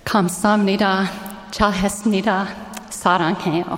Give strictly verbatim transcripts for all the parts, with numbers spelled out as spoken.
감사합니다. 잘했습니다. 사랑해요.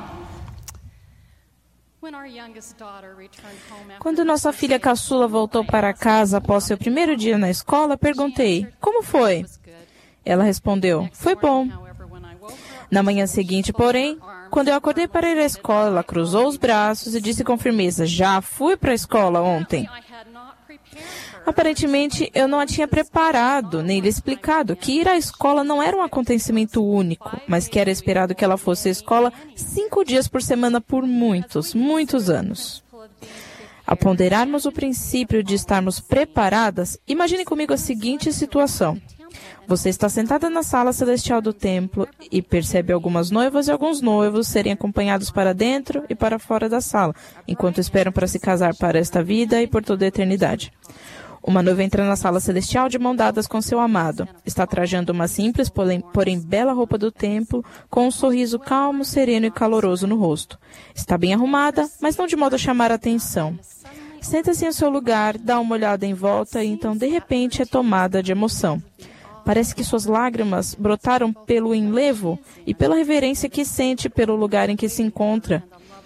Quando nossa filha caçula voltou para casa após seu primeiro dia na escola, perguntei, como foi? Ela respondeu, foi bom. Na manhã seguinte, porém, quando eu acordei para ir à escola, ela cruzou os braços e disse com firmeza, já fui para a escola ontem. Aparentemente, eu não a tinha preparado, nem lhe explicado que ir à escola não era um acontecimento único, mas que era esperado que ela fosse à escola cinco dias por semana por muitos, muitos anos. Ao ponderarmos o princípio de estarmos preparadas, imagine comigo a seguinte situação. Você está sentada na sala celestial do templo e percebe algumas noivas e alguns noivos serem acompanhados para dentro e para fora da sala, enquanto esperam para se casar para esta vida e por toda a eternidade. Uma noiva entra na sala celestial de mão dadas com seu amado. Está trajando uma simples, porém, porém bela roupa do templo, com um sorriso calmo, sereno e caloroso no rosto. Está bem arrumada, mas não de modo a chamar a atenção. Senta-se em seu lugar, dá uma olhada em volta e então, de repente, é tomada de emoção. Parece que suas lágrimas brotaram pelo enlevo e pela reverência que sente pelo lugar em que se encontra,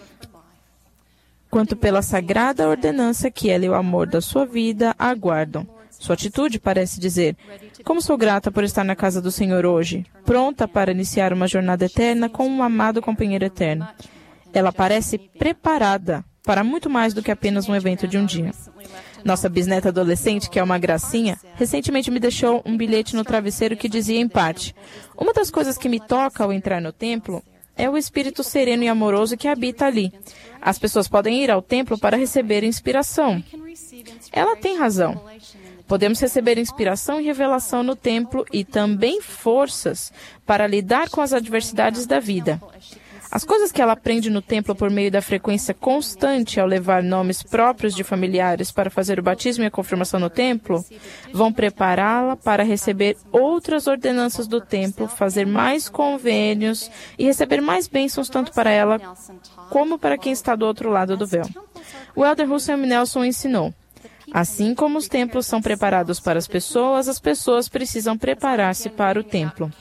quanto pela sagrada ordenança que ela e o amor da sua vida aguardam. Sua atitude parece dizer, como sou grata por estar na casa do Senhor hoje, pronta para iniciar uma jornada eterna com um amado companheiro eterno. Ela parece preparada para muito mais do que apenas um evento de um dia. Nossa bisneta adolescente, que é uma gracinha, recentemente me deixou um bilhete no travesseiro que dizia em parte, uma das coisas que me toca ao entrar no templo é o espírito sereno e amoroso que habita ali. As pessoas podem ir ao templo para receber inspiração. Ela tem razão. Podemos receber inspiração e revelação no templo e também forças para lidar com as adversidades da vida. As coisas que ela aprende no templo por meio da frequência constante ao levar nomes próprios de familiares para fazer o batismo e a confirmação no templo, vão prepará-la para receber outras ordenanças do templo, fazer mais convênios e receber mais bênçãos tanto para ela como para quem está do outro lado do véu. O Elder Russell M. Nelson ensinou, assim como os templos são preparados para as pessoas, as pessoas precisam preparar-se para o templo.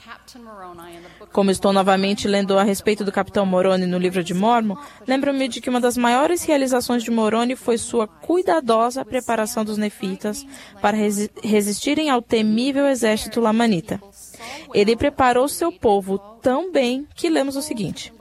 Como estou novamente lendo a respeito do Capitão Moroni no livro de Mórmon, lembro-me de que uma das maiores realizações de Moroni foi sua cuidadosa preparação dos nefitas para resi- resistirem ao temível exército lamanita. Ele preparou seu povo tão bem que lemos o seguinte.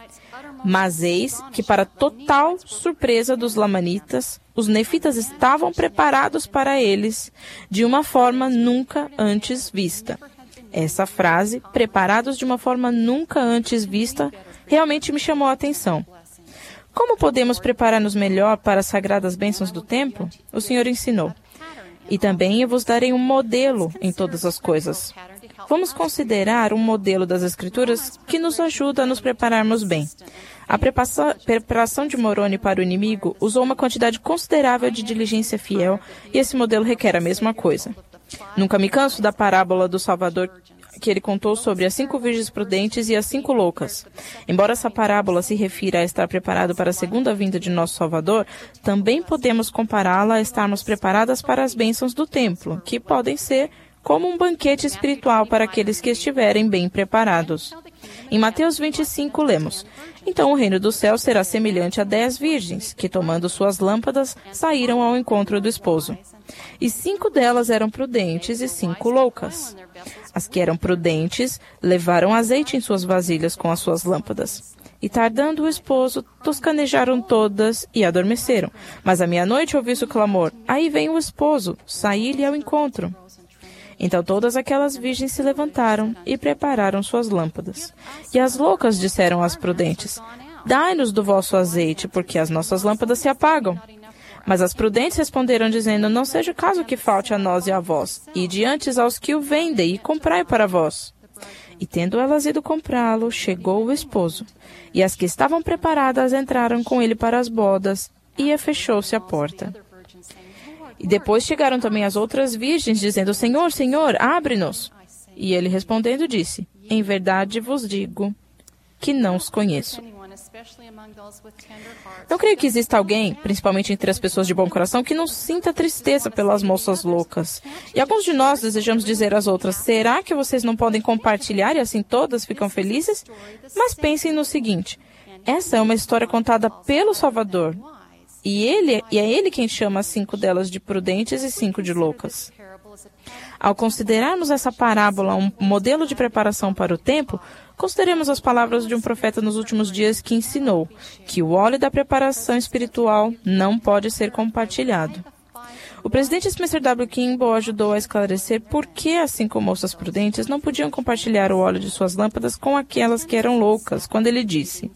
Mas eis que, para total surpresa dos lamanitas, os nefitas estavam preparados para eles de uma forma nunca antes vista. Essa frase, preparados de uma forma nunca antes vista, realmente me chamou a atenção. Como podemos preparar-nos melhor para as sagradas bênçãos do templo? O Senhor ensinou. E também eu vos darei um modelo em todas as coisas. Vamos considerar um modelo das Escrituras que nos ajuda a nos prepararmos bem. A preparação de Moroni para o inimigo usou uma quantidade considerável de diligência fiel e esse modelo requer a mesma coisa. Nunca me canso da parábola do Salvador que ele contou sobre as cinco virgens prudentes e as cinco loucas. Embora essa parábola se refira a estar preparado para a segunda vinda de nosso Salvador, também podemos compará-la a estarmos preparadas para as bênçãos do templo, que podem ser como um banquete espiritual para aqueles que estiverem bem preparados. Em Mateus vinte e cinco, lemos, então o reino do céu será semelhante a dez virgens, que tomando suas lâmpadas, saíram ao encontro do esposo. E cinco delas eram prudentes e cinco loucas. As que eram prudentes levaram azeite em suas vasilhas com as suas lâmpadas. E tardando o esposo, toscanejaram todas e adormeceram. Mas à meia-noite ouviu-se o clamor, aí vem o esposo, saí-lhe ao encontro. Então todas aquelas virgens se levantaram e prepararam suas lâmpadas. E as loucas disseram às prudentes, dai-nos do vosso azeite, porque as nossas lâmpadas se apagam. Mas as prudentes responderam, dizendo, não seja o caso que falte a nós e a vós, e diante aos que o vendem, e comprai para vós. E tendo elas ido comprá-lo, chegou o esposo. E as que estavam preparadas entraram com ele para as bodas, e fechou-se a porta. E depois chegaram também as outras virgens, dizendo, Senhor, Senhor, abre-nos. E ele respondendo disse, em verdade vos digo que não os conheço. Não creio que exista alguém, principalmente entre as pessoas de bom coração, que não sinta tristeza pelas moças loucas. E alguns de nós desejamos dizer às outras, será que vocês não podem compartilhar e assim todas ficam felizes? Mas pensem no seguinte, essa é uma história contada pelo Salvador. E, ele, e é ele quem chama cinco delas de prudentes e cinco de loucas. Ao considerarmos essa parábola um modelo de preparação para o templo, consideremos as palavras de um profeta nos últimos dias que ensinou que o óleo da preparação espiritual não pode ser compartilhado. O presidente Spencer W. Kimball ajudou a esclarecer por que as cinco moças prudentes não podiam compartilhar o óleo de suas lâmpadas com aquelas que eram loucas, quando ele disse: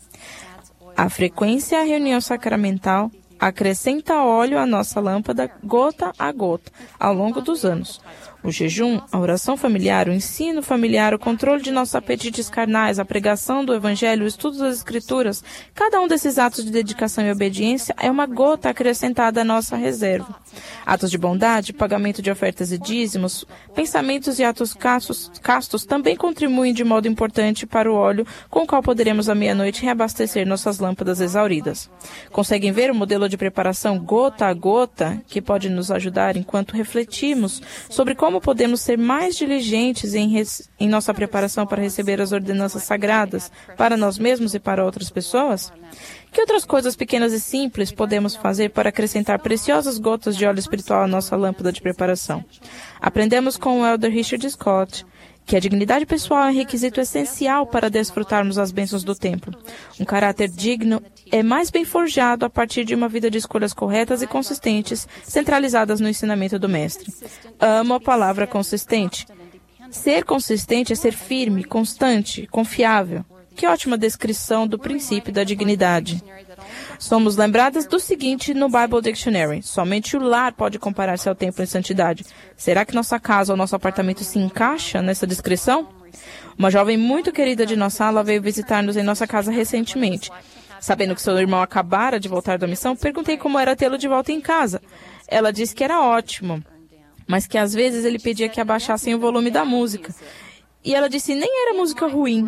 a frequência à reunião sacramental acrescenta óleo à nossa lâmpada gota a gota, ao longo dos anos. O jejum, a oração familiar, o ensino familiar, o controle de nossos apetites carnais, a pregação do Evangelho, o estudo das Escrituras, cada um desses atos de dedicação e obediência é uma gota acrescentada à nossa reserva. Atos de bondade, pagamento de ofertas e dízimos, pensamentos e atos castos, castos também contribuem de modo importante para o óleo com o qual poderemos à meia-noite reabastecer nossas lâmpadas exauridas. Conseguem ver o modelo de preparação gota a gota que pode nos ajudar enquanto refletimos sobre como podemos ser mais diligentes em, res, em nossa preparação para receber as ordenanças sagradas para nós mesmos e para outras pessoas? Que outras coisas pequenas e simples podemos fazer para acrescentar preciosas gotas de óleo espiritual à nossa lâmpada de preparação? Aprendemos com o Elder Richard Scott que a dignidade pessoal é um requisito essencial para desfrutarmos as bênçãos do templo. Um caráter digno é mais bem forjado a partir de uma vida de escolhas corretas e consistentes, centralizadas no ensinamento do Mestre. Amo a palavra consistente. Ser consistente é ser firme, constante, confiável. Que ótima descrição do princípio da dignidade. Somos lembradas do seguinte no Bible Dictionary: somente o lar pode comparar-se ao templo em santidade. Será que nossa casa ou nosso apartamento se encaixa nessa descrição? Uma jovem muito querida de nossa ala veio visitar-nos em nossa casa recentemente. Sabendo que seu irmão acabara de voltar da missão, perguntei como era tê-lo de volta em casa. Ela disse que era ótimo, mas que às vezes ele pedia que abaixassem o volume da música. E ela disse nem era música ruim.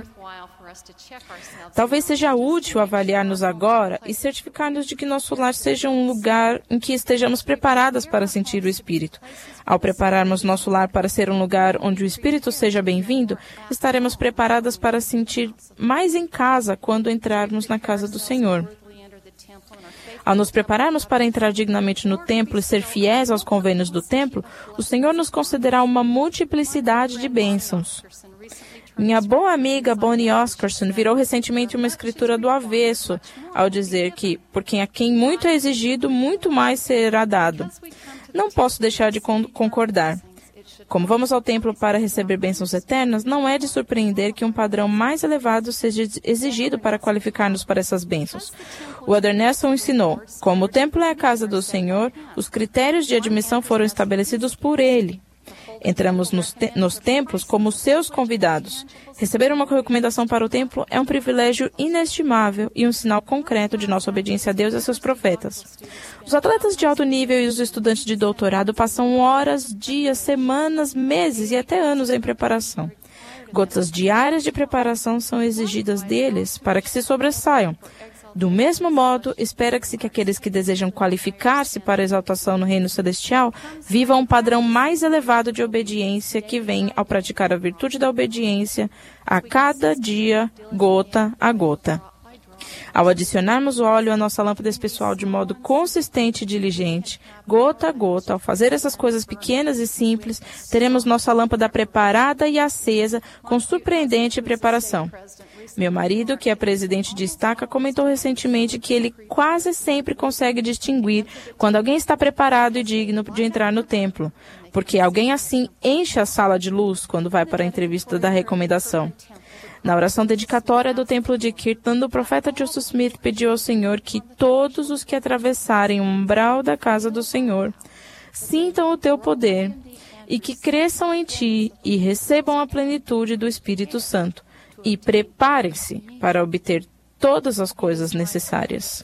Talvez seja útil avaliar-nos agora e certificar-nos de que nosso lar seja um lugar em que estejamos preparadas para sentir o Espírito. Ao prepararmos nosso lar para ser um lugar onde o Espírito seja bem-vindo, estaremos preparadas para sentir mais em casa quando entrarmos na casa do Senhor. Ao nos prepararmos para entrar dignamente no templo e ser fiéis aos convênios do templo, o Senhor nos concederá uma multiplicidade de bênçãos. Minha boa amiga Bonnie Oscarson virou recentemente uma escritura do avesso, ao dizer que, por quem a quem muito é exigido, muito mais será dado. Não posso deixar de con- concordar. Como vamos ao templo para receber bênçãos eternas, não é de surpreender que um padrão mais elevado seja exigido para qualificar-nos para essas bênçãos. O Elder Nelson ensinou, como o templo é a casa do Senhor, os critérios de admissão foram estabelecidos por Ele. Entramos nos, te- nos templos como seus convidados. Receber uma recomendação para o templo é um privilégio inestimável e um sinal concreto de nossa obediência a Deus e a seus profetas. Os atletas de alto nível e os estudantes de doutorado passam horas, dias, semanas, meses e até anos em preparação. Gotas diárias de preparação são exigidas deles para que se sobressaiam. Do mesmo modo, espera-se que aqueles que desejam qualificar-se para a exaltação no reino celestial vivam um padrão mais elevado de obediência que vem ao praticar a virtude da obediência a cada dia, gota a gota. Ao adicionarmos o óleo à nossa lâmpada pessoal de modo consistente e diligente, gota a gota, ao fazer essas coisas pequenas e simples, teremos nossa lâmpada preparada e acesa com surpreendente preparação. Meu marido, que é presidente de estaca, comentou recentemente que ele quase sempre consegue distinguir quando alguém está preparado e digno de entrar no templo, porque alguém assim enche a sala de luz quando vai para a entrevista da recomendação. Na oração dedicatória do templo de Kirtland, o profeta Joseph Smith pediu ao Senhor que todos os que atravessarem o umbral da casa do Senhor sintam o teu poder e que cresçam em ti e recebam a plenitude do Espírito Santo. E preparem-se para obter todas as coisas necessárias.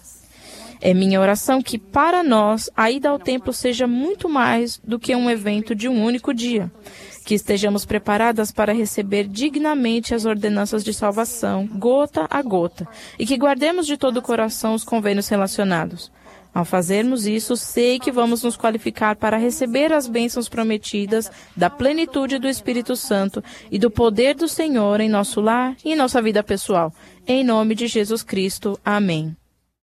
É minha oração que, para nós, a ida ao templo seja muito mais do que um evento de um único dia. que estejamos preparadas para receber dignamente as ordenanças de salvação, gota a gota, e que guardemos de todo o coração os convênios relacionados. Ao fazermos isso, sei que vamos nos qualificar para receber as bênçãos prometidas da plenitude do Espírito Santo e do poder do Senhor em nosso lar e em nossa vida pessoal. Em nome de Jesus Cristo. Amém.